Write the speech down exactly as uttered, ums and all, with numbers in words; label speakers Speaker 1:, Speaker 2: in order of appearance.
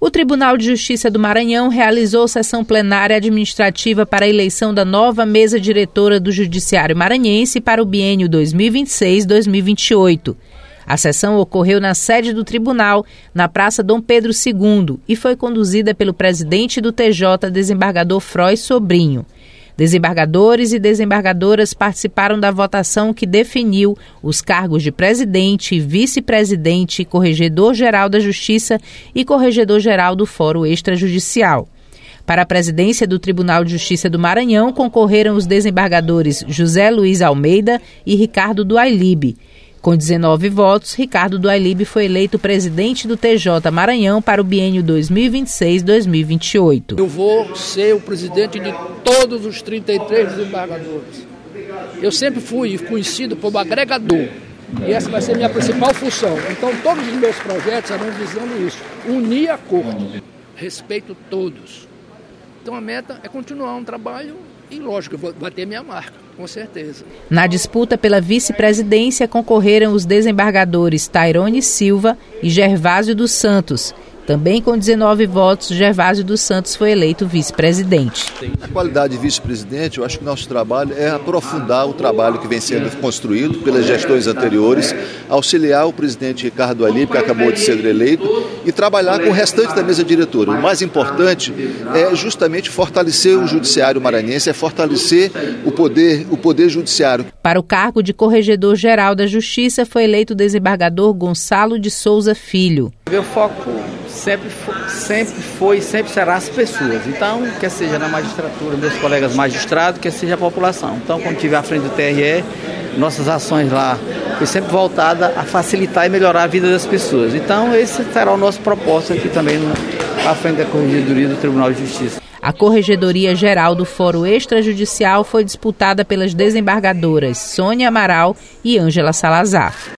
Speaker 1: O Tribunal de Justiça do Maranhão realizou sessão plenária administrativa para a eleição da nova mesa diretora do Judiciário Maranhense para o biênio dois mil e vinte e seis a dois mil e vinte e oito. A sessão ocorreu na sede do tribunal, na Praça Dom Pedro segundo, e foi conduzida pelo presidente do T J, desembargador Frois Sobrinho. Desembargadores e desembargadoras participaram da votação que definiu os cargos de presidente, vice-presidente, corregedor-geral da Justiça e corregedor-geral do Fórum Extrajudicial. Para a presidência do Tribunal de Justiça do Maranhão concorreram os desembargadores José Luiz Almeida e Ricardo Duailib. Com dezenove votos, Ricardo Duailib foi eleito presidente do T J Maranhão para o biênio dois mil e vinte e seis a dois mil e vinte e oito.
Speaker 2: Eu vou ser o presidente de todos os trinta e três desembargadores. Eu sempre fui conhecido como agregador e essa vai ser a minha principal função. Então todos os meus projetos serão visando isso, unir a corte, respeito todos. Então a meta é continuar um trabalho e, lógico, vai ter minha marca, com certeza.
Speaker 1: Na disputa pela vice-presidência concorreram os desembargadores Tairone Silva e Gervásio dos Santos. Também com dezenove votos, Gervásio dos Santos foi eleito vice-presidente.
Speaker 3: Na qualidade de vice-presidente, eu acho que nosso trabalho é aprofundar o trabalho que vem sendo construído pelas gestões anteriores, auxiliar o presidente Ricardo Duailib, que acabou de ser eleito, e trabalhar com o restante da mesa diretora. O mais importante é justamente fortalecer o judiciário maranhense, é fortalecer o poder, o poder judiciário.
Speaker 1: Para o cargo de corregedor-geral da Justiça foi eleito o desembargador Gonçalo de Souza Filho.
Speaker 4: Meu foco sempre foi, sempre foi e sempre será as pessoas. Então, quer seja na magistratura, meus colegas magistrados, quer seja a população. Então, quando estiver à frente do T R E, nossas ações lá foi sempre voltada a facilitar e melhorar a vida das pessoas. Então, esse será o nosso propósito aqui também no, à frente da Corregedoria do Tribunal de Justiça.
Speaker 1: A Corregedoria Geral do Fórum Extrajudicial foi disputada pelas desembargadoras Sônia Amaral e Ângela Salazar.